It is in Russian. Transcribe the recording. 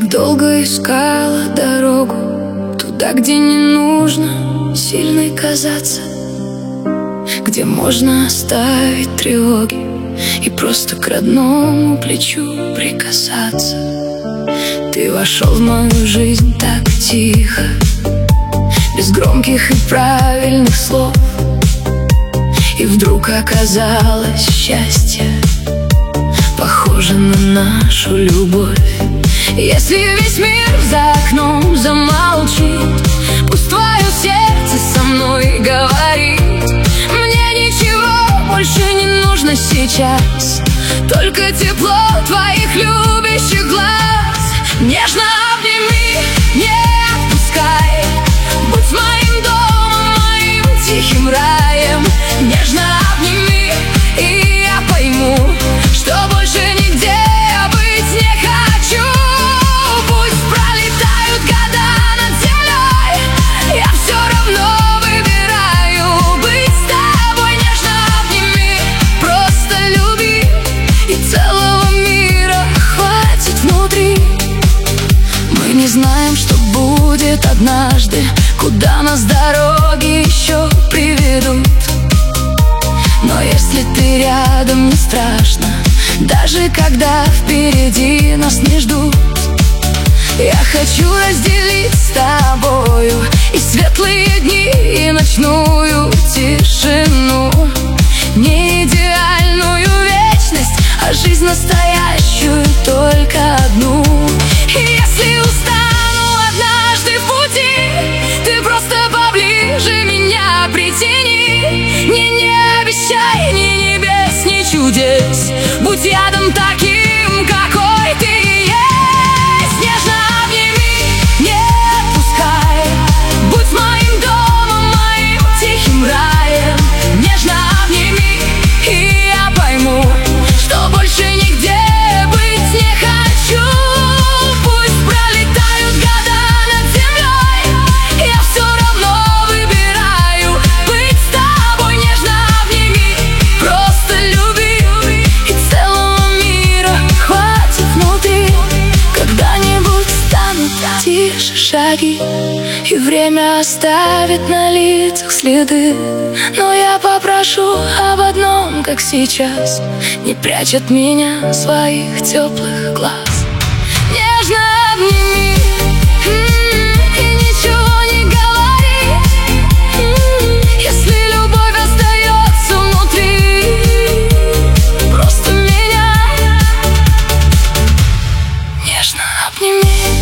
так долго искала дорогу туда, где не нужно сильной казаться, где можно оставить тревоги и просто к родному плечу прикасаться. Ты вошел в мою жизнь так тихо, без громких и правильных слов, и вдруг оказалось счастье похоже на нашу любовь. Если весь мир за окном замолчит, пусть твое сердце со мной говорит: мне ничего больше не нужно сейчас, только тепло твоих любящих глаз. Нежно обними, не отпускай, будь моим домом, моим тихим раем. Нежно обними, и я пойму, что больше нигде я быть не хочу. Пусть пролетают года над землей, я все равно выбираю быть с тобой. Нежно обними, просто люби, и целого мира хватит внутри. Мы не знаем, что будет однажды, куда нас дороги еще приведут. Но если ты рядом, не страшно, даже когда впереди нас не ждут. Я хочу разделить с тобою и светлые дни, и ночную тишину. Не идеальную вечность, а жизнь настоящую, только одну. И если устану однажды в пути, ты просто поближе меня притяни. Не обещай ни небес, ни чудес, будь рядом таким, какой ты есть. Нежно обними, не отпускай, будь моим домом, моим тихим раем. Нежно обними, и я пойму, что больше нигде быть не хочу. Пусть пролетают года над землей, я все равно выбираю быть с тобой. Нежно обними, просто люби, и целого мира хватит внутри. Когда-нибудь станут тише шаги, и время оставит на лицах следы. Но я попрошу об одном, как сейчас: не прячь от меня своих теплых глаз. Нежно обними, и ничего не говори, если любовь остается внутри. Просто меня нежно обними.